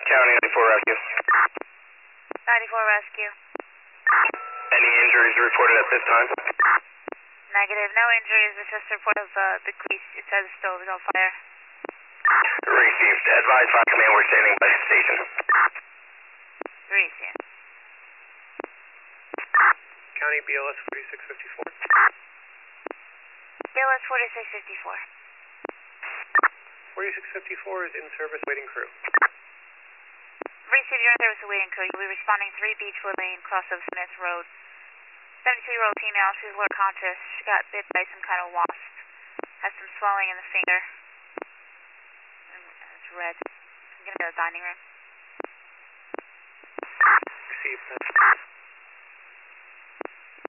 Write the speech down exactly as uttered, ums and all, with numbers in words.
County, ninety-four Rescue. ninety-four Rescue. Any injuries reported at this time? Negative, no injuries. It's just a report of uh, the grease. It says the stove is on fire. Received. Advise Fire Command, we're standing by the station. Received. County B L S forty-six fifty-four. B L S forty-six fifty-four. forty-six fifty-four is in service waiting crew. Received, your service waiting crew. You'll be responding three Beechwood Lane, cross of Smith Road. seventy-two-year-old female, she's lower conscious. She got bit by some kind of wasp. Has some swelling in the finger. And it's red. I'm going to go to the dining room. Received.